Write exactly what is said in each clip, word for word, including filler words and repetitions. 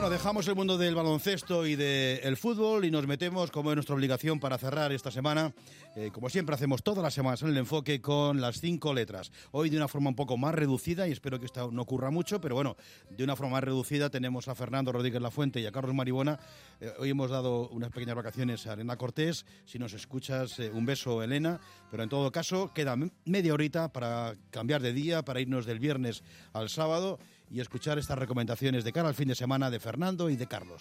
Bueno, dejamos el mundo del baloncesto y del fútbol y nos metemos, como es nuestra obligación para cerrar esta semana, eh, como siempre hacemos todas las semanas en el enfoque, con las cinco letras. Hoy de una forma un poco más reducida, y espero que esto no ocurra mucho, pero bueno, de una forma más reducida tenemos a Fernando Rodríguez Lafuente y a Carlos Maribona. Eh, hoy hemos dado unas pequeñas vacaciones a Elena Cortés. Si nos escuchas, eh, un beso, Elena. Pero en todo caso, queda media horita para cambiar de día, para irnos del viernes al sábado y escuchar estas recomendaciones de cara al fin de semana de Fernando y de Carlos.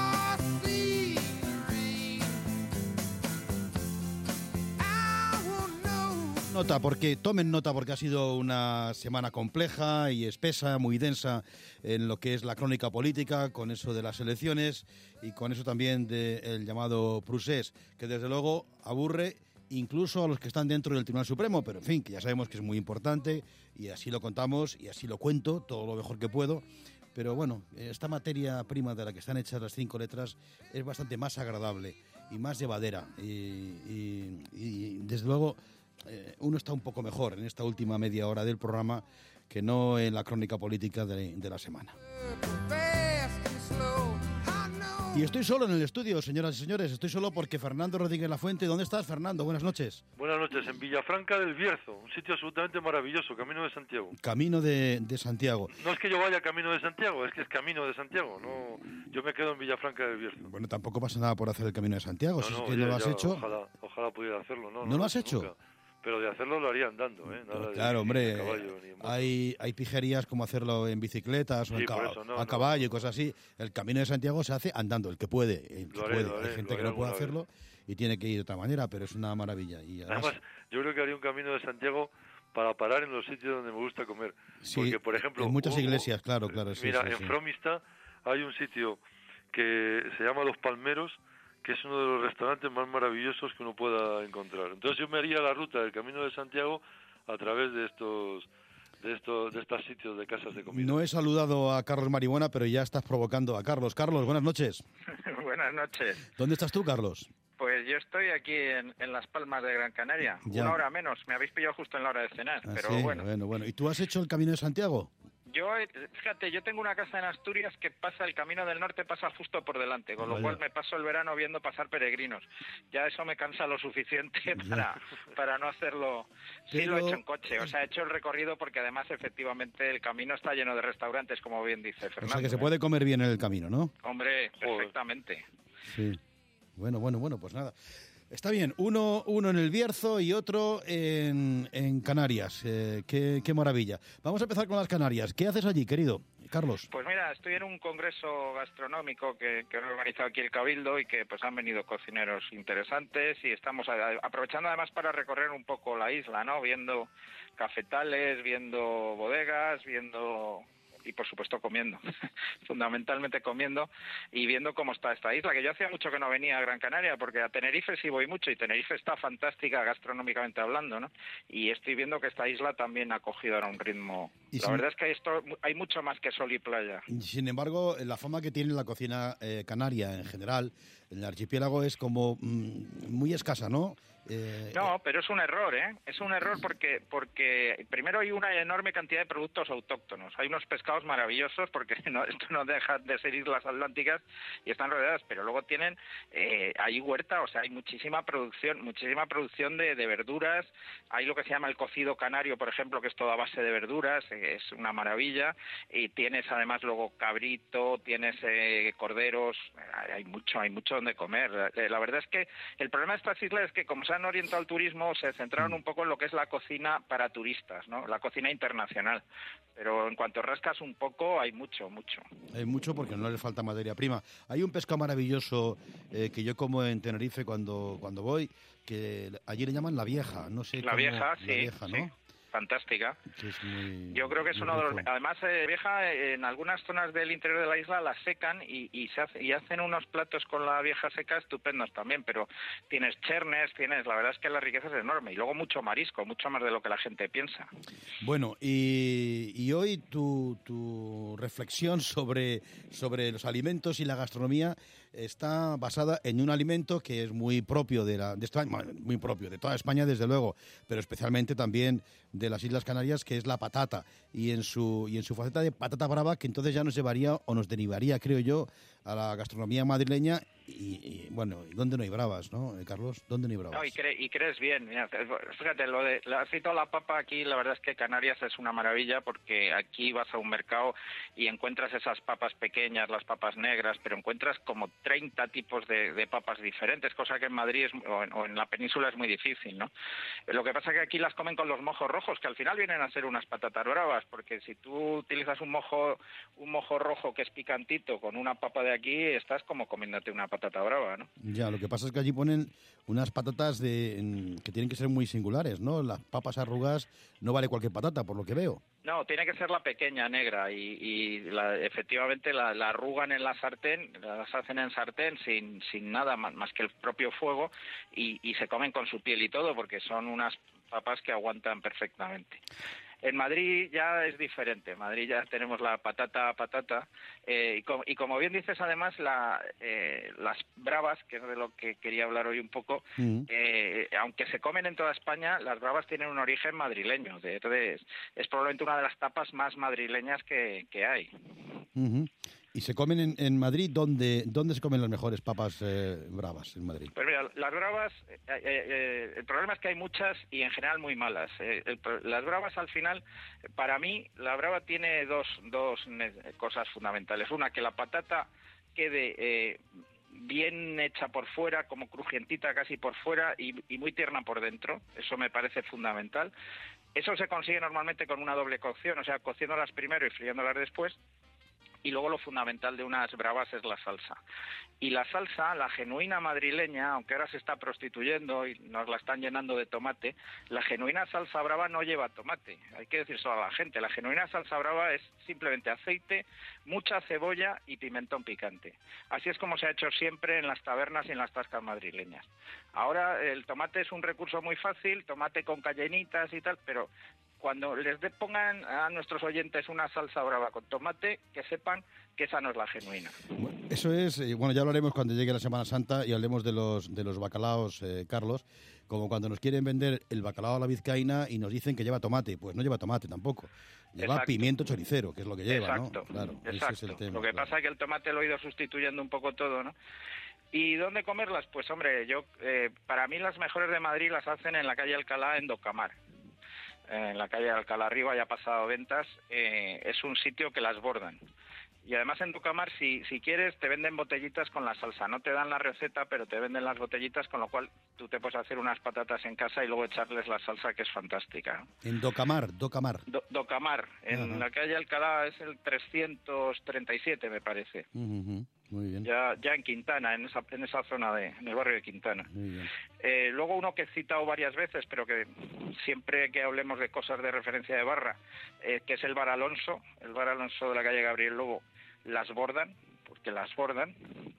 Nota, porque tomen nota, porque ha sido una semana compleja y espesa, muy densa en lo que es la crónica política, con eso de las elecciones y con eso también del llamado procés, que desde luego aburre incluso a los que están dentro del Tribunal Supremo, pero en fin, que ya sabemos que es muy importante y así lo contamos y así lo cuento, todo lo mejor que puedo. Pero bueno, esta materia prima de la que están hechas las cinco letras es bastante más agradable y más llevadera y, y, y desde luego eh, uno está un poco mejor en esta última media hora del programa que no en la crónica política de, de la semana. Y estoy solo en el estudio, señoras y señores, estoy solo porque Fernando Rodríguez Lafuente. ¿Dónde estás, Fernando? Buenas noches. Buenas noches, en Villafranca del Bierzo, un sitio absolutamente maravilloso, Camino de Santiago. Camino de, de Santiago. No es que yo vaya Camino de Santiago, es que es Camino de Santiago, no, yo me quedo en Villafranca del Bierzo. Bueno, tampoco pasa nada por hacer el Camino de Santiago, no, si no, es que ya, no lo has ya, hecho. Ojalá, ojalá pudiera hacerlo, ¿no? ¿No, no lo lo has hecho? Nunca. Pero de hacerlo lo haría andando, ¿eh? Nada Pues claro, de, hombre, de caballo, ni en moto. hay, hay pijerías como hacerlo en bicicletas o Sí, en cab- eso, no, a no. caballo y cosas así. El Camino de Santiago se hace andando, el que puede. El que Lo haré, puede. lo haré, hay gente lo que haré no puede alguna hacerlo y tiene que ir de otra manera, pero es una maravilla. Y además, Además, yo creo que haría un Camino de Santiago para parar en los sitios donde me gusta comer. sí, Porque, por ejemplo, en muchas hubo- iglesias, claro, claro. Sí, mira, sí, en sí. Fromista hay un sitio que se llama Los Palmeros, que es uno de los restaurantes más maravillosos que uno pueda encontrar. Entonces yo me haría la ruta del Camino de Santiago a través de estos de estos de estos sitios de casas de comida. No he saludado a Carlos Maribona, pero ya estás provocando a Carlos. Carlos, buenas noches. Buenas noches. ¿Dónde estás tú, Carlos? Pues yo estoy aquí en, en Las Palmas de Gran Canaria. Ya. Una hora menos. Me habéis pillado justo en la hora de cenar. Ah, pero sí, bueno. bueno, bueno. ¿Y tú has hecho el Camino de Santiago? Yo, eh, fíjate, yo tengo una casa en Asturias que pasa, el Camino del Norte pasa justo por delante, con lo Vaya. cual me paso el verano viendo pasar peregrinos. Ya eso me cansa lo suficiente para, para no hacerlo. Sí Pero- lo he hecho en coche, o sea, he hecho el recorrido porque además efectivamente el camino está lleno de restaurantes, como bien dice O Fernando. sea, que se ¿eh? puede comer bien en el camino, ¿no? Hombre, Joder. perfectamente. Sí. Bueno, bueno, bueno, pues nada. Está bien, uno, uno en el Bierzo y otro en, en Canarias. Eh, qué, qué maravilla. Vamos a empezar con las Canarias. ¿Qué haces allí, querido Carlos? Pues mira, estoy en un congreso gastronómico que, que ha organizado aquí el Cabildo y que pues han venido cocineros interesantes y estamos a- aprovechando además para recorrer un poco la isla, ¿no? Viendo cafetales, viendo bodegas, viendo y por supuesto comiendo, fundamentalmente comiendo y viendo cómo está esta isla, que yo hacía mucho que no venía a Gran Canaria, porque a Tenerife sí voy mucho y Tenerife está fantástica gastronómicamente hablando, ¿no? Y estoy viendo que esta isla también ha cogido ahora un ritmo. Y La sin- verdad es que esto hay mucho más que sol y playa. Sin embargo, la fama que tiene la cocina eh, canaria en general, en el archipiélago, es como mm, muy escasa, ¿no? Eh, No, pero es un error, ¿eh? Es un error porque porque primero hay una enorme cantidad de productos autóctonos. Hay unos pescados maravillosos porque no, esto no deja de ser islas atlánticas y están rodeadas, pero luego tienen eh, hay huerta, o sea, hay muchísima producción, muchísima producción de, de verduras. Hay lo que se llama el cocido canario, por ejemplo, que es toda base de verduras, eh, es una maravilla. Y tienes además luego cabrito, tienes eh, corderos, hay, hay mucho, hay mucho donde comer. Eh, la verdad es que el problema de estas islas es que como se han orientado al turismo, se centraron un poco en lo que es la cocina para turistas, ¿no? La cocina internacional. Pero en cuanto rascas un poco, hay mucho, mucho. Hay mucho porque no les falta materia prima. Hay un pescado maravilloso eh, que yo como en Tenerife cuando, cuando voy, que allí le llaman la vieja. No sé La cómo- vieja, la sí, vieja, ¿no? sí. Fantástica. Que es muy- Yo creo que es muy uno de los... rico. Además, eh, vieja, eh, en algunas zonas del interior de la isla la secan y, y, se hace- y hacen unos platos con la vieja seca estupendos también, pero tienes chernes, tienes... La verdad es que la riqueza es enorme. Y luego mucho marisco, mucho más de lo que la gente piensa. Bueno, y, y hoy tu, tu reflexión sobre, sobre los alimentos y la gastronomía está basada en un alimento que es muy propio de la de España, muy propio de toda España, desde luego, pero especialmente también de las Islas Canarias, que es la patata, y en su y en su faceta de patata brava, que entonces ya nos llevaría o nos derivaría, creo yo, a la gastronomía madrileña. Y, y bueno, ¿dónde no hay bravas, no, eh, Carlos? ¿Dónde no hay bravas? No, y, cre y crees bien. Mira, fíjate, lo de la cito la papa aquí, la verdad es que Canarias es una maravilla, porque aquí vas a un mercado y encuentras esas papas pequeñas, las papas negras, pero encuentras como treinta tipos de, de papas diferentes, cosa que en Madrid es, o, en, o en la península es muy difícil, ¿no? Lo que pasa es que aquí las comen con los mojos rojos, que al final vienen a ser unas patatas bravas, porque si tú utilizas un mojo un mojo rojo que es picantito con una papa de aquí, estás como comiéndote una patata brava, ¿no? Ya, lo que pasa es que allí ponen unas patatas de en, que tienen que ser muy singulares, ¿no? Las papas arrugas no vale cualquier patata, por lo que veo. No, tiene que ser la pequeña, negra, y, y la, efectivamente la, la arrugan en la sartén, las hacen en sartén sin, sin nada más, más que el propio fuego, y, y se comen con su piel y todo, porque son unas papas que aguantan perfectamente. En Madrid ya es diferente. En Madrid ya tenemos la patata patata eh, y, como, y como bien dices, además la, eh, las bravas, que es de lo que quería hablar hoy un poco, uh-huh. eh, aunque se comen en toda España, las bravas tienen un origen madrileño. Entonces es probablemente una de las tapas más madrileñas que, que hay. Uh-huh. ¿Y se comen en, en Madrid? ¿Dónde, ¿Dónde se comen las mejores papas eh, bravas en Madrid? Pues mira, las bravas, eh, eh, el problema es que hay muchas y en general muy malas. Eh, el, las bravas al final, para mí, la brava tiene dos, dos cosas fundamentales. Una, que la patata quede eh, bien hecha por fuera, como crujientita casi por fuera y, y muy tierna por dentro. Eso me parece fundamental. Eso se consigue normalmente con una doble cocción, o sea, cociéndolas primero y friéndolas después. Y luego lo fundamental de unas bravas es la salsa. Y la salsa, la genuina madrileña, aunque ahora se está prostituyendo y nos la están llenando de tomate, la genuina salsa brava no lleva tomate. Hay que decírselo a la gente. La genuina salsa brava es simplemente aceite, mucha cebolla y pimentón picante. Así es como se ha hecho siempre en las tabernas y en las tascas madrileñas. Ahora el tomate es un recurso muy fácil, tomate con cayenitas y tal, pero cuando les de, pongan a nuestros oyentes una salsa brava con tomate, que sepan que esa no es la genuina. Bueno, eso es, eh, bueno, ya hablaremos cuando llegue la Semana Santa y hablemos de los de los bacalaos, eh, Carlos, como cuando nos quieren vender el bacalao a la vizcaína y nos dicen que lleva tomate, pues no lleva tomate tampoco. Lleva exacto. Pimiento choricero, que es lo que lleva, exacto. ¿no? Claro, exacto. ese es el tema. Lo que claro. pasa es que el tomate lo he ido sustituyendo un poco todo, ¿no? ¿Y dónde comerlas? Pues hombre, yo eh, para mí las mejores de Madrid las hacen en la calle Alcalá, en Docamar. En la calle Alcalá arriba, ya ha pasado ventas, eh, es un sitio que las bordan. Y además en Docamar, si, si quieres, te venden botellitas con la salsa. No te dan la receta, pero te venden las botellitas, con lo cual tú te puedes hacer unas patatas en casa y luego echarles la salsa, que es fantástica. En Docamar, Docamar. Do, Docamar, en Ajá. la calle Alcalá es el trescientos treinta y siete, me parece. Uh-huh. Muy bien. Ya, ya en Quintana, en esa, en esa zona, de, en el barrio de Quintana. Muy bien. Eh, luego uno que he citado varias veces, pero que siempre que hablemos de cosas de referencia de barra, eh, que es el Bar Alonso, el Bar Alonso de la calle Gabriel Lobo, las bordan, porque las bordan.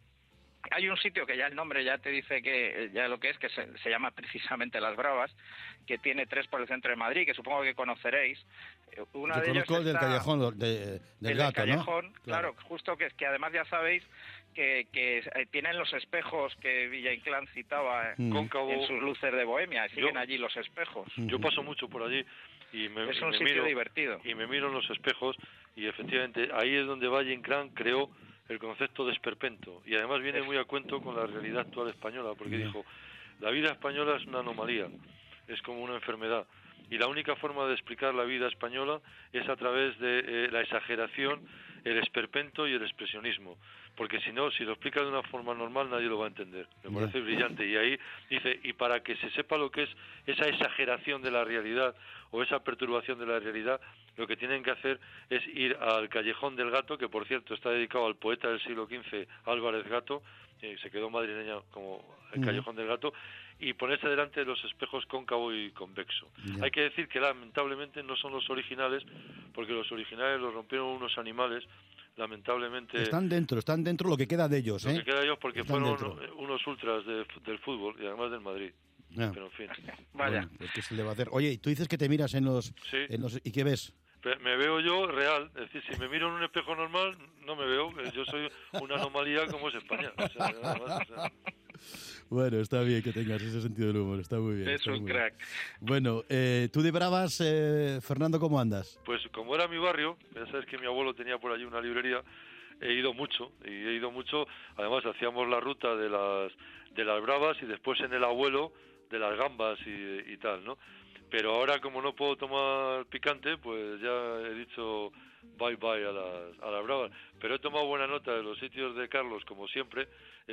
Hay un sitio que ya el nombre ya te dice que ya lo que es, que se, se llama precisamente Las Bravas, que tiene tres por el centro de Madrid, que supongo que conoceréis. Una Yo de conozco ellos el está, del callejón, de, del el gato, del callejón, ¿no? Claro, claro, justo que es que además ya sabéis que, que tienen los espejos que Villa Inclán citaba mm. Cóncavo, en sus luces de Bohemia, siguen yo, allí los espejos. Yo paso mucho por allí y me, es y un me sitio miro, divertido. Y me miro en los espejos y efectivamente ahí es donde Valle Inclán creó el concepto de esperpento, y además viene muy a cuento con la realidad actual española, porque dijo, la vida española es una anomalía, es como una enfermedad, y la única forma de explicar la vida española es a través de eh, la exageración, el esperpento y el expresionismo, porque si no, si lo explica de una forma normal nadie lo va a entender. Me parece brillante. Y ahí dice, y para que se sepa lo que es esa exageración de la realidad o esa perturbación de la realidad, lo que tienen que hacer es ir al Callejón del Gato, que por cierto está dedicado al poeta del siglo quince, Álvarez Gato, eh, se quedó madrileña como el uh-huh. Callejón del Gato, y ponerse delante de los espejos cóncavo y convexo. Yeah. Hay que decir que lamentablemente no son los originales, porque los originales los rompieron unos animales, lamentablemente... Están dentro, están dentro lo que queda de ellos, lo ¿eh? Lo que queda de ellos porque están fueron dentro. unos ultras de, del fútbol y además del Madrid. Ah. Pero en fin. Vaya. Bueno, pues ¿qué se le va a hacer? Oye, tú dices que te miras en los... Sí. En los ¿y qué ves? Me veo yo real, es decir, si me miro en un espejo normal, no me veo, yo soy una anomalía como es España. O sea, nada más, o sea. Bueno, está bien que tengas ese sentido del humor, está muy bien. Es un muy crack. Bien. Bueno, eh, tú de Bravas, eh, Fernando, ¿cómo andas? Pues como era mi barrio, ya sabes que mi abuelo tenía por allí una librería, he ido mucho, y he ido mucho, además hacíamos la ruta de las de las Bravas y después en el abuelo de las gambas y, y tal, ¿no? Pero ahora como no puedo tomar picante, pues ya he dicho bye bye a las, a las Bravas. Pero he tomado buena nota de los sitios de Carlos, como siempre.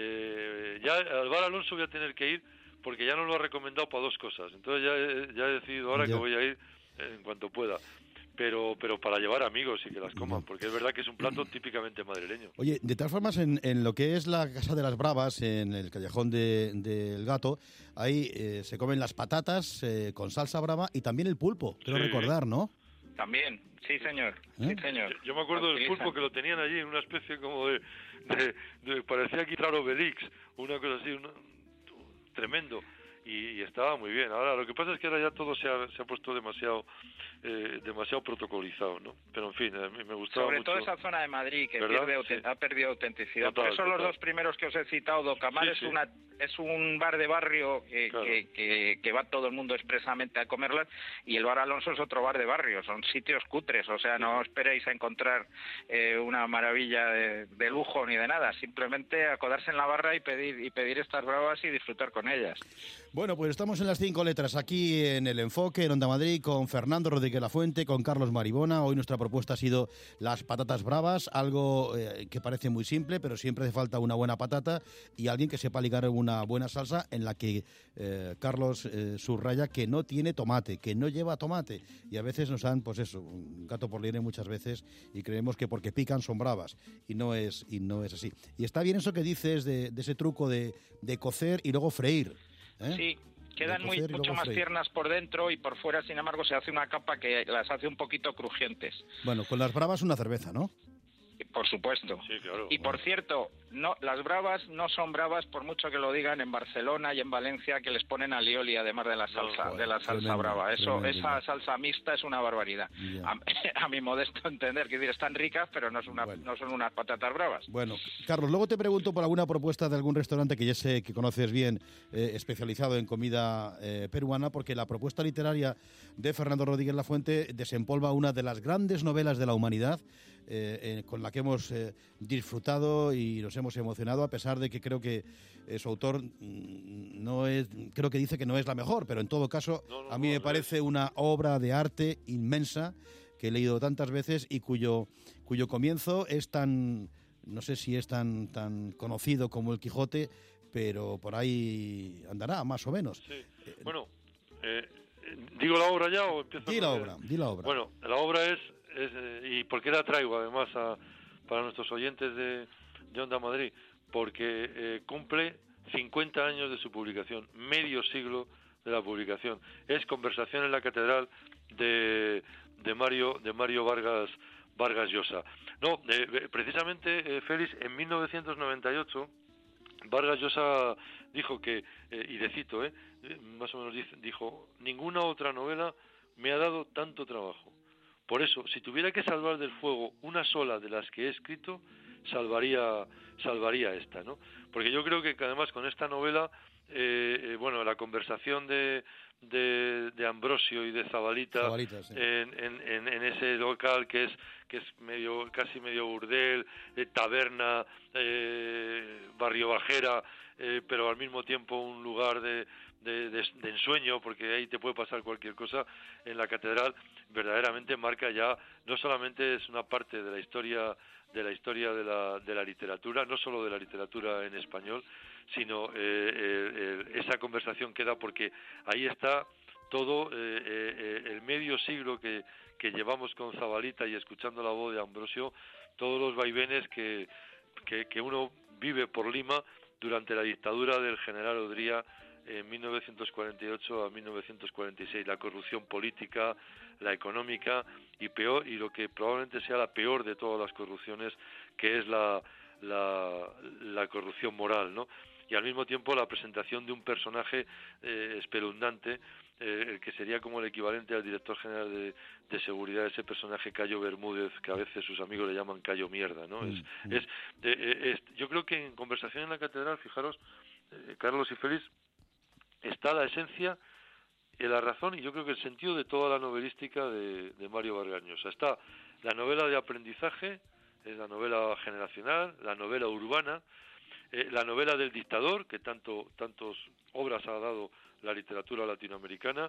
Eh, ya al Bar Alonso voy a tener que ir porque ya nos lo ha recomendado para dos cosas. Entonces ya he, ya he decidido ahora ya. que voy a ir en cuanto pueda. Pero pero para llevar amigos y que las coman, porque es verdad que es un plato típicamente madrileño. Oye, de todas formas, en, en lo que es la Casa de las Bravas, en el Callejón de, del Gato, ahí eh, se comen las patatas eh, con salsa brava y también el pulpo, quiero Sí. recordar, ¿no? También, sí señor, ¿Eh? sí señor. Yo, yo me acuerdo del pulpo que lo tenían allí en una especie como de... de, de parecía quitar Obelix, una cosa así, una, tremendo. Y, y estaba muy bien. Ahora lo que pasa es que ahora ya todo se ha, se ha puesto demasiado eh, demasiado protocolizado, ¿no? Pero en fin, a mí me gustaba Sobre mucho. todo esa zona de Madrid que ¿Verdad? pierde, Sí. ha perdido autenticidad. Total, Por eso total. los dos primeros que os he citado, Docamar Sí, es sí. una es un bar de barrio que, Claro. que, que, que va todo el mundo expresamente a comerlas, y el Bar Alonso es otro bar de barrio, son sitios cutres, o sea, no esperéis a encontrar eh, una maravilla de, de lujo ni de nada, simplemente acodarse en la barra y pedir y pedir estas bravas y disfrutar con ellas. Bueno, pues estamos en las cinco letras, aquí en El Enfoque, en Onda Madrid, con Fernando Rodríguez Lafuente, con Carlos Maribona. Hoy nuestra propuesta ha sido las patatas bravas, algo eh, que parece muy simple, pero siempre hace falta una buena patata y alguien que sepa ligar una buena salsa en la que eh, Carlos eh, subraya que no tiene tomate, que no lleva tomate. Y a veces nos dan, pues eso, un gato por liebre muchas veces y creemos que porque pican son bravas. Y no es, y no es así. Y está bien eso que dices de, de ese truco de, de cocer y luego freír. ¿Eh? Sí, quedan muy, mucho más freír. tiernas por dentro y por fuera, sin embargo, se hace una capa que las hace un poquito crujientes. Bueno, con las bravas una cerveza, ¿no? Por supuesto. Sí, claro. Y por cierto, no, las bravas no son bravas por mucho que lo digan en Barcelona y en Valencia, que les ponen alioli además de la salsa, joder, de la salsa tremendo, brava. Eso, tremendo, esa ya. salsa mixta es una barbaridad. Ya. A, a mi modesto entender, que decir, están ricas, pero no, es una, Bueno. no son unas patatas bravas. Bueno, Carlos, luego te pregunto por alguna propuesta de algún restaurante que ya sé que conoces bien, eh, especializado en comida eh, peruana, porque la propuesta literaria de Fernando Rodríguez Lafuente desempolva una de las grandes novelas de la humanidad, eh, eh, con la que hemos eh, disfrutado y nos hemos emocionado, a pesar de que creo que eh, su autor mm, no es, creo que dice que no es la mejor, pero en todo caso No, no, a mí no, me no parece una obra de arte inmensa que he leído tantas veces y cuyo, cuyo comienzo es tan, no sé si es tan, tan conocido como el Quijote, pero por ahí andará, más o menos. Sí. Bueno, eh, ¿digo la obra ya o empiezo? Di la con- obra, di la obra. Bueno, la obra es, es eh, ¿y por qué la traigo además a, para nuestros oyentes de, de Onda Madrid? Porque eh, cumple cincuenta años de su publicación, medio siglo de la publicación. Es Conversación en la Catedral de, de Mario de Mario Vargas Vargas Llosa. No, eh, precisamente, eh, Félix, en mil novecientos noventa y ocho Vargas Llosa dijo que, eh, y le cito, eh, más o menos dice, dijo, ninguna otra novela me ha dado tanto trabajo. Por eso, si tuviera que salvar del fuego una sola de las que he escrito, salvaría salvaría esta, ¿no? Porque yo creo que, que además con esta novela, eh, eh, bueno, la conversación de, de, de Ambrosio y de Zabalita, Zabalita, sí. en, en, en, en ese local que es que es medio casi medio burdel, eh, taberna, eh, barrio bajera, eh, pero al mismo tiempo un lugar de, de, de, de ensueño, porque ahí te puede pasar cualquier cosa. En la catedral verdaderamente marca ya, no solamente es una parte de la historia de la historia de la, de la literatura, no solo de la literatura en español, sino eh, eh, eh, esa conversación queda porque ahí está todo eh, eh, el medio siglo que, que llevamos con Zabalita y escuchando la voz de Ambrosio, todos los vaivenes que, que, que uno vive por Lima durante la dictadura del general Odría en mil novecientos cuarenta y ocho a mil novecientos cuarenta y seis, la corrupción política, la económica y peor, y lo que probablemente sea la peor de todas las corrupciones, que es la, la, la corrupción moral, ¿no? Y al mismo tiempo la presentación de un personaje eh, espeluznante, eh, el que sería como el equivalente al director general de, de seguridad, ese personaje Cayo Bermúdez, que a veces sus amigos le llaman Cayo Mierda, ¿no? Mm, es, mm. es, eh, es, yo creo que en Conversación en la Catedral, fijaros, eh, Carlos y Félix, está la esencia y la razón, y yo creo que el sentido de toda la novelística de, de Mario Vargas Llosa. Está la novela de aprendizaje, es la novela generacional, la novela urbana, eh, la novela del dictador, que tanto tantos obras ha dado la literatura latinoamericana,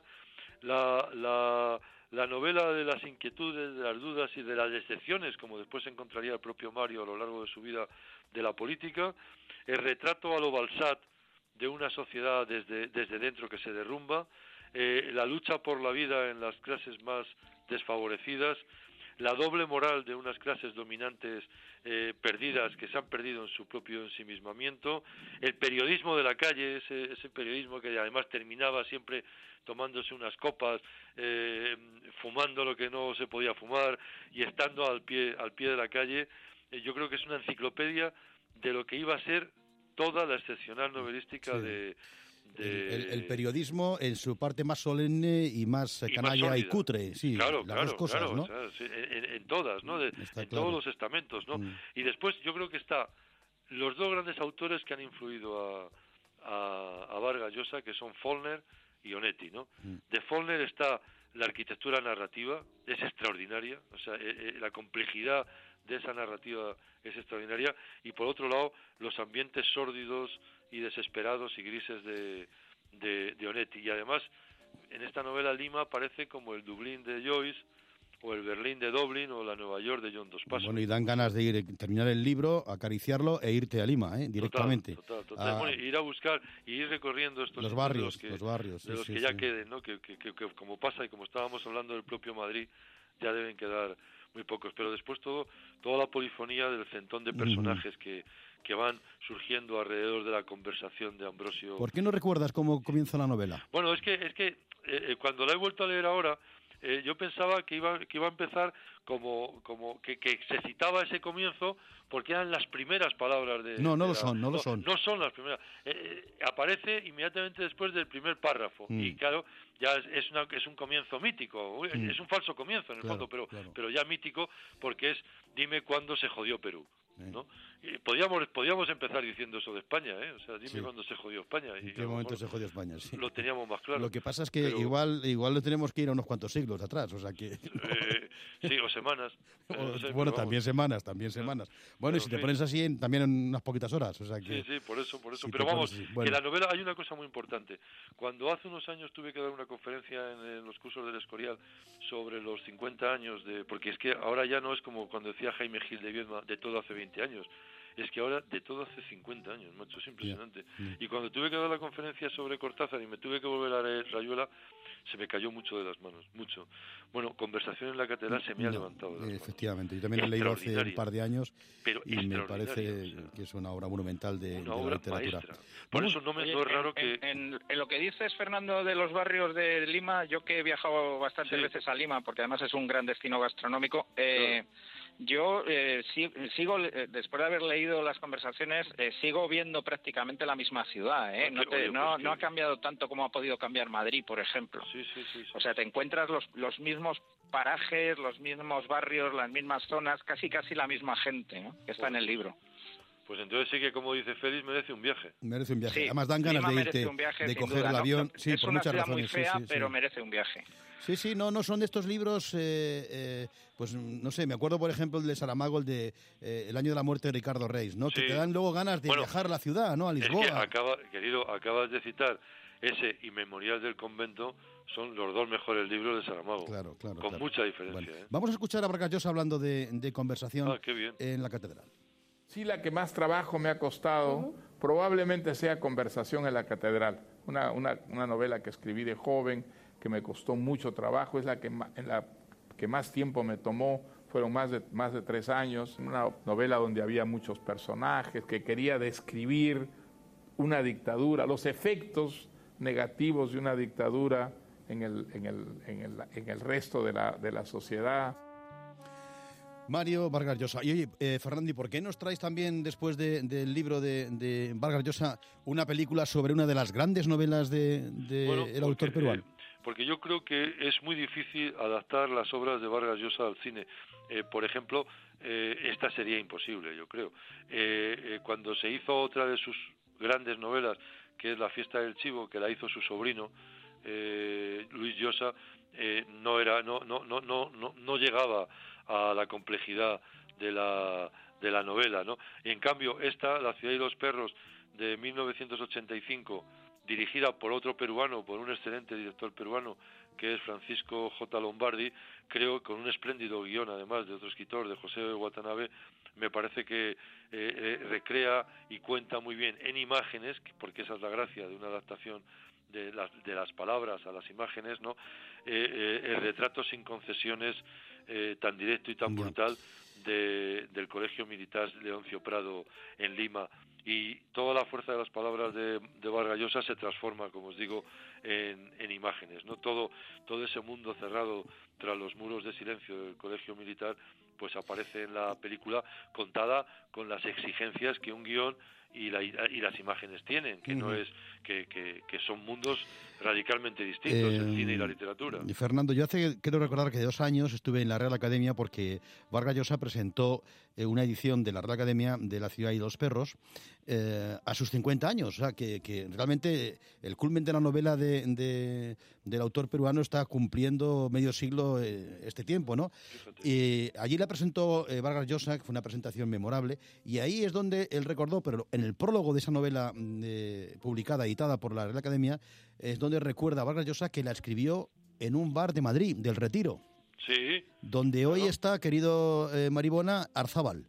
la, la, la novela de las inquietudes, de las dudas y de las decepciones, como después encontraría el propio Mario a lo largo de su vida, de la política, el retrato a lo Balzac de una sociedad desde, desde dentro que se derrumba, eh, la lucha por la vida en las clases más desfavorecidas, la doble moral de unas clases dominantes eh, perdidas, que se han perdido en su propio ensimismamiento, el periodismo de la calle, ese, ese periodismo que además terminaba siempre tomándose unas copas, eh, fumando lo que no se podía fumar y estando al pie, al pie de la calle. Eh, yo creo que es una enciclopedia de lo que iba a ser toda la excepcional novelística sí. de... De... El, el periodismo en su parte más solemne y más y canalla más y cutre, sí, claro, las claro, dos cosas, claro, ¿no? O sea, sí, en, en todas, ¿no? De, en claro. todos los estamentos, ¿no? Mm. Y después yo creo que está los dos grandes autores que han influido a, a, a Vargas Llosa, que son Faulkner y Onetti, ¿no? Mm. De Faulkner está la arquitectura narrativa, es extraordinaria, o sea, eh, eh, la complejidad de esa narrativa es extraordinaria, y por otro lado los ambientes sórdidos y desesperados y grises de, de, de Onetti. Y además en esta novela Lima parece como el Dublín de Joyce, o el Berlín de Dublín, o la Nueva York de John Dos Passos. Bueno, y dan ganas de ir, terminar el libro, acariciarlo e irte a Lima, ¿eh? Directamente. Total, total, total. A... Bueno, ir a buscar y ir recorriendo estos los barrios, que, los barrios, sí, de los sí, que ya sí. queden, ¿no? Que, que, que, que como pasa y como estábamos hablando del propio Madrid, ya deben quedar muy pocos. Pero después todo, toda la polifonía del centón de personajes uh-huh. que que van surgiendo alrededor de la conversación de Ambrosio. ¿Por qué no recuerdas cómo comienza la novela? Bueno, es que es que eh, cuando la he vuelto a leer ahora, eh, yo pensaba que iba que iba a empezar como como que, que se citaba ese comienzo porque eran las primeras palabras de. No, no de lo la, son, no, no lo no son. No son las primeras. Eh, eh, aparece inmediatamente después del primer párrafo mm. y claro, ya es, es, una, es un comienzo mítico, mm. es un falso comienzo en el claro, fondo, pero claro. pero ya mítico porque es dime cuándo se jodió Perú. ¿No? Y podíamos podíamos empezar diciendo eso de España, ¿eh? O sea, dime sí. cuándo se jodió España. ¿En qué momento se jodió España? Sí. Lo teníamos más claro. Lo que pasa es que pero... igual igual lo tenemos que ir a unos cuantos siglos atrás, o sea que... Eh, sí, o semanas. o, no sé, bueno, también semanas, también semanas. Bueno, pero, y si te pones así, en, también en unas poquitas horas, o sea que... Sí, sí, por eso, por eso. Si pero vamos, bueno. que la novela hay una cosa muy importante. Cuando hace unos años tuve que dar una conferencia en, en los cursos del Escorial sobre los cincuenta años de... Porque es que ahora ya no es como cuando decía Jaime Gil de Viedma, de todo hace veinte años. Es que ahora de todo hace cincuenta años, macho, es impresionante. Yeah, yeah. Y cuando tuve que dar la conferencia sobre Cortázar y me tuve que volver a leer Rayuela, se me cayó mucho de las manos, mucho. Bueno, Conversación en la Catedral se me ha no, levantado de las efectivamente, manos. Yo también he leído hace un par de años Pero y me parece o sea, que es una obra monumental de, una de obra la literatura. Maestra. Por eso no me no es raro en, que... En, en, en lo que dices, Fernando, de los barrios de Lima, yo que he viajado bastantes sí. veces a Lima, porque además es un gran destino gastronómico, eh, claro. Yo eh, sigo, eh, después de haber leído las conversaciones, eh, sigo viendo prácticamente la misma ciudad, ¿eh? No, te, oye, no, no ha cambiado tanto como ha podido cambiar Madrid, por ejemplo. Sí, sí, sí, sí. O sea, te encuentras los, los mismos parajes, los mismos barrios, las mismas zonas, casi casi la misma gente, ¿no? Que está pues, en el libro. Pues entonces sí que, como dice Félix, merece un viaje. Merece un viaje. Sí, Además dan ganas Lima de irte, viaje, de coger duda, el ¿no? avión. Sí, es por una muchas ciudad razones. muy fea, sí, sí, pero sí. merece un viaje. Sí, sí, no, no son de estos libros, eh, eh, pues no sé, me acuerdo por ejemplo el de Saramago, el de eh, El año de la muerte de Ricardo Reis, ¿no? Sí. Que te dan luego ganas de bueno, viajar a la ciudad, ¿no? A Lisboa. Es que acaba, querido, acabas de citar ese y Memorial del Convento, son los dos mejores libros de Saramago. Claro, claro. Con claro. mucha diferencia. Bueno, ¿eh? Vamos a escuchar a Vargas Llosa hablando de, de conversación ah, qué bien. en la catedral. Sí, la que más trabajo me ha costado uh-huh. probablemente sea Conversación en la Catedral, una, una, una novela que escribí de joven, que me costó mucho trabajo, es la que, en la que más tiempo me tomó, fueron más de, más de tres años, una novela donde había muchos personajes, que quería describir una dictadura, los efectos negativos de una dictadura en el, en el, en el, en el resto de la, de la sociedad. Mario Vargas Llosa. Y oye, eh, Fernando, ¿por qué nos traes también, después de, del libro de, de Vargas Llosa, una película sobre una de las grandes novelas del de, de bueno, el autor porque, peruano? Eh, porque yo creo que es muy difícil adaptar las obras de Vargas Llosa al cine. Eh, por ejemplo, eh, esta sería imposible, yo creo. Eh, eh, cuando se hizo otra de sus grandes novelas, que es La fiesta del chivo, que la hizo su sobrino eh, Luis Llosa, eh, no era no no no no no no llegaba a la complejidad de la de la novela, ¿no? Y en cambio esta, La ciudad y los perros, de mil novecientos ochenta y cinco, dirigida por otro peruano, por un excelente director peruano, que es Francisco J. Lombardi, creo, con un espléndido guión, además de otro escritor, de José Watanabe, me parece que eh, eh, recrea y cuenta muy bien en imágenes, porque esa es la gracia de una adaptación de las, de las palabras a las imágenes, ¿no? Eh, eh, el retrato sin concesiones eh, tan directo y tan brutal de, del Colegio Militar Leoncio Prado en Lima, y toda la fuerza de las palabras de, de Vargas Llosa se transforma, como os digo, en, en imágenes, ¿no? Todo, todo ese mundo cerrado tras los muros de silencio del Colegio Militar, pues aparece en la película, contada con las exigencias que un guión y, la, y las imágenes tienen, que uh-huh. no es que, que, que son mundos radicalmente distintos, eh, el cine y la literatura. Fernando, yo hace, quiero recordar que de dos años estuve en la Real Academia porque Vargas Llosa presentó eh, una edición de la Real Academia de La ciudad y los perros eh, a sus cincuenta años, o sea, que, que realmente el culmen de la novela de, de, del autor peruano está cumpliendo medio siglo eh, este tiempo, ¿no? Y allí la presentó eh, Vargas Llosa, que fue una presentación memorable, y ahí es donde él recordó, pero en el prólogo de esa novela eh, publicada, editada por la Real Academia, es donde recuerda a Vargas Llosa que la escribió en un bar de Madrid, del Retiro. Sí. Donde claro. hoy está, querido eh, Maribona, Arzábal.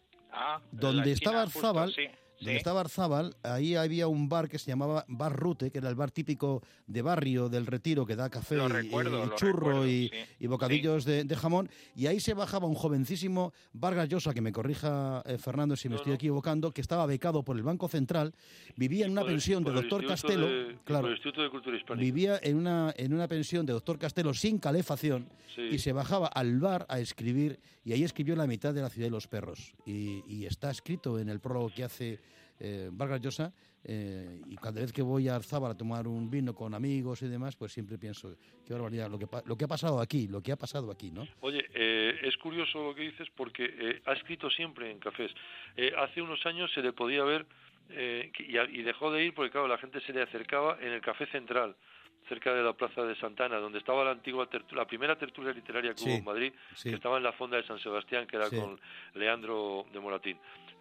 Ah, donde estaba Arzábal, justo, sí. donde sí. estaba Arzábal, ahí había un bar que se llamaba Bar Rute, que era el bar típico de barrio del Retiro, que da café lo y, recuerdo, y lo churro recuerdo, y, sí. y bocadillos sí. de, de jamón, y ahí se bajaba un jovencísimo Vargas Llosa, que me corrija eh, Fernando si me no, estoy no. equivocando, que estaba becado por el Banco Central, vivía en una por pensión el, de doctor Castelo, de, claro, por el Instituto de Cultura Hispánica. Vivía en una, en una pensión de doctor Castelo sin calefacción sí. y se bajaba al bar a escribir, y ahí escribió la mitad de La ciudad y los perros, y, y está escrito en el prólogo que hace eh, Vargas Llosa, eh, y cada vez que voy a Arzábal a tomar un vino con amigos y demás, pues siempre pienso, qué barbaridad, lo que, lo que ha pasado aquí, lo que ha pasado aquí, ¿no? Oye, eh, es curioso lo que dices porque eh, ha escrito siempre en cafés. Eh, hace unos años se le podía ver, eh, y, y dejó de ir porque, claro, la gente se le acercaba en el Café Central, cerca de la Plaza de Santana, donde estaba la antigua tertulia, la primera tertulia literaria que sí, hubo en Madrid, sí. que estaba en la Fonda de San Sebastián, que era sí. con Leandro de Moratín.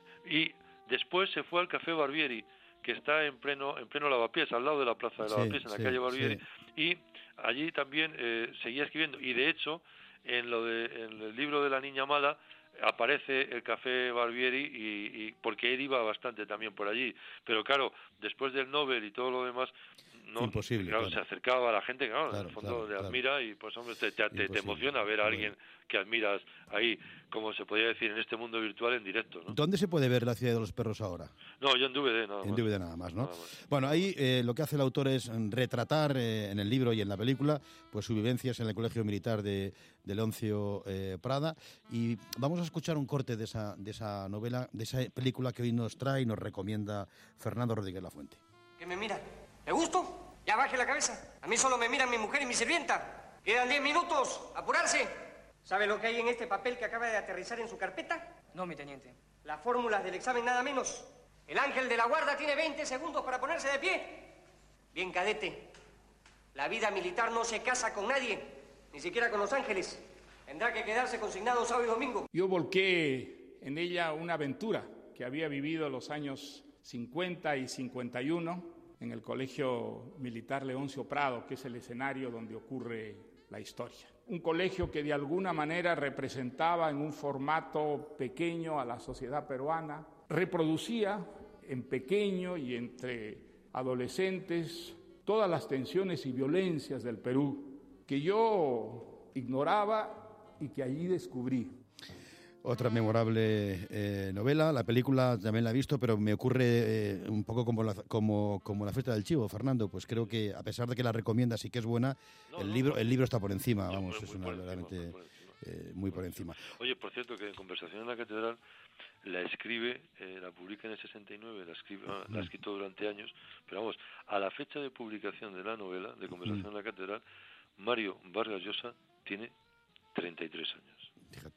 Y después se fue al Café Barbieri, que está en pleno en pleno Lavapiés, al lado de la Plaza de Lavapiés, sí, en la sí, calle Barbieri, sí. y allí también eh, seguía escribiendo, y de hecho, en lo de en el libro de La niña mala, aparece el Café Barbieri, y, y porque él iba bastante también por allí, pero claro, después del Nobel y todo lo demás, no, imposible, claro, claro. se acercaba a la gente, claro, claro en el fondo claro, le claro. admira, y pues hombre, te, te, te, te emociona ver a alguien que admiras ahí, como se podría decir, en este mundo virtual en directo, ¿no? ¿Dónde se puede ver La ciudad de los perros ahora? No, yo en D V D nada más. En D V D nada más, ¿no? Nada más. Bueno, ahí eh, lo que hace el autor es retratar eh, en el libro y en la película pues sus vivencias en el Colegio Militar de, de Leoncio eh, Prada, y vamos a escuchar un corte de esa, de esa novela, de esa película que hoy nos trae y nos recomienda Fernando Rodríguez Lafuente. ¿Qué me mira? ¿Le gusto? Ya baje la cabeza. A mí solo me miran mi mujer y mi sirvienta. Quedan diez minutos. ¡Apurarse! ¿Sabe lo que hay en este papel que acaba de aterrizar en su carpeta? No, mi teniente. Las fórmulas del examen, nada menos. El ángel de la guarda tiene veinte segundos para ponerse de pie. Bien, cadete. La vida militar no se casa con nadie, ni siquiera con los ángeles. Tendrá que quedarse consignado sábado y domingo. Yo volqué en ella una aventura que había vivido los años cincuenta y cincuenta y uno en el Colegio Militar Leoncio Prado, que es el escenario donde ocurre la historia. Un colegio que de alguna manera representaba en un formato pequeño a la sociedad peruana, reproducía en pequeño y entre adolescentes todas las tensiones y violencias del Perú que yo ignoraba y que allí descubrí. Otra memorable eh, novela, la película también la he visto, pero me ocurre eh, un poco como la, como, como la fiesta del chivo, Fernando, pues creo que a pesar de que la recomiendas y que es buena, no, el, no, libro, no. el libro está por encima, vamos, es una verdaderamente eh, muy por encima. Oye, por cierto, que en Conversación en la Catedral la escribe, eh, la publica en el sesenta y nueve, la, escribe, mm. la ha escrito durante años, pero vamos, a la fecha de publicación de la novela, de Conversación mm. en la Catedral, Mario Vargas Llosa tiene treinta y tres años. Fíjate.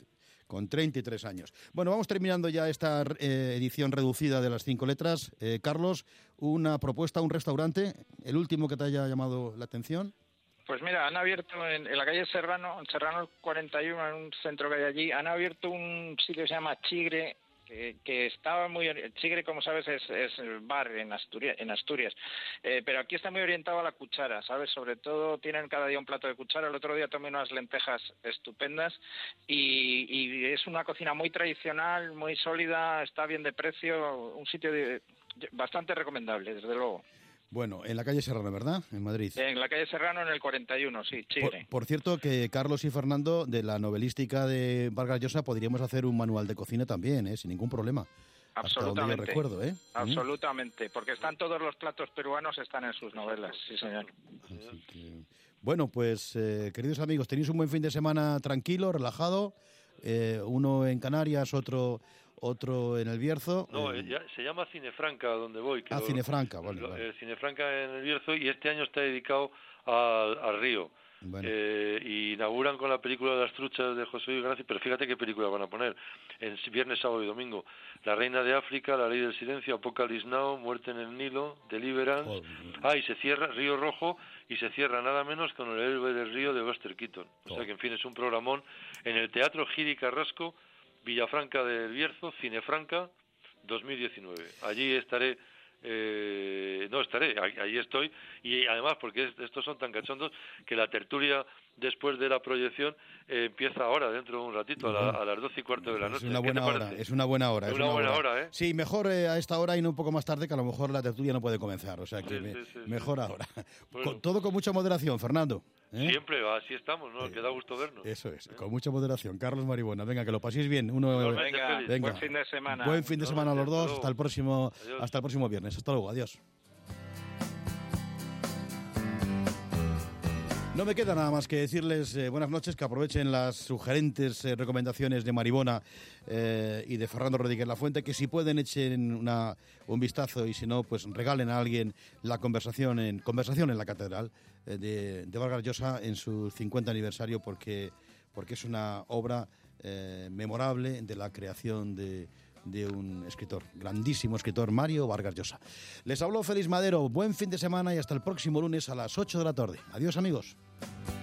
con treinta y tres años. Bueno, vamos terminando ya esta eh, edición reducida de las cinco letras. Eh, Carlos, una propuesta, un restaurante, el último que te haya llamado la atención. Pues mira, han abierto en, en la calle Serrano, en Serrano cuarenta y uno, en un centro que hay allí, han abierto un sitio que se llama Chigre, que, que estaba muy... Chigre, como sabes, es, es el bar en Asturias, en Asturias. Eh, pero aquí está muy orientado a la cuchara, ¿sabes? Sobre todo tienen cada día un plato de cuchara. El otro día tomé unas lentejas estupendas y, y es una cocina muy tradicional, muy sólida, está bien de precio, un sitio de, bastante recomendable, desde luego. Bueno, en la calle Serrano, ¿verdad? En Madrid. En la calle Serrano, en el cuarenta y uno, sí, Chigre. Por, por cierto, que Carlos y Fernando, de la novelística de Vargas Llosa, podríamos hacer un manual de cocina también, ¿eh? Sin ningún problema. Absolutamente. Hasta donde yo recuerdo, ¿eh? Absolutamente, porque están todos los platos peruanos, están en sus novelas, sí, señor. Así que... Bueno, pues, eh, queridos amigos, tenéis un buen fin de semana tranquilo, relajado, eh, uno en Canarias, otro... otro en el Bierzo. No, eh, ya, se llama Cinefranca, donde voy. Que ah, lo, Cinefranca, vale, lo, vale. Eh, Cinefranca en el Bierzo, y este año está dedicado al, al río. Bueno. Eh, y inauguran con la película de las truchas de José Luis Gracia, pero fíjate qué película van a poner, en viernes, sábado y domingo. La Reina de África, La Ley del Silencio, Apocalypse Now, Muerte en el Nilo, Deliverance. Oh. Ah, y se cierra Río Rojo, y se cierra nada menos con El héroe del río de Buster Keaton. O oh. sea que, en fin, es un programón en el Teatro Giri Carrasco, Villafranca del Bierzo, Cinefranca, dos mil diecinueve. Allí estaré, eh, no estaré, allí estoy, y además porque es, estos son tan cachondos que la tertulia después de la proyección eh, empieza ahora, dentro de un ratito, a, la, a las doce y cuarto de la noche. Es una buena hora, es una buena hora. Es es una, una buena hora. hora, ¿eh? Sí, mejor eh, a esta hora y no un poco más tarde, que a lo mejor la tertulia no puede comenzar, o sea que sí, me, sí, sí, mejor sí. ahora. Bueno. Con, todo con mucha moderación, Fernando. ¿Eh? Siempre, así estamos, ¿no? Eh, que da gusto vernos. Eso es, ¿eh? Con mucha moderación. Carlos Maribona, venga, que lo paséis bien. Uno, venga, venga, buen fin de semana. Buen fin de semana a los dos, hasta, hasta el próximo, hasta el próximo viernes. Hasta luego, adiós. No me queda nada más que decirles eh, buenas noches, que aprovechen las sugerentes eh, recomendaciones de Maribona eh, y de Fernando Rodríguez Lafuente, que si pueden echen una, un vistazo, y si no, pues regalen a alguien la conversación en conversación en la Catedral eh, de, de Vargas Llosa en su cincuenta aniversario, porque, porque es una obra eh, memorable de la creación de... de un escritor, grandísimo escritor, Mario Vargas Llosa. Les habló Félix Madero, buen fin de semana y hasta el próximo lunes a las ocho de la tarde. Adiós, amigos.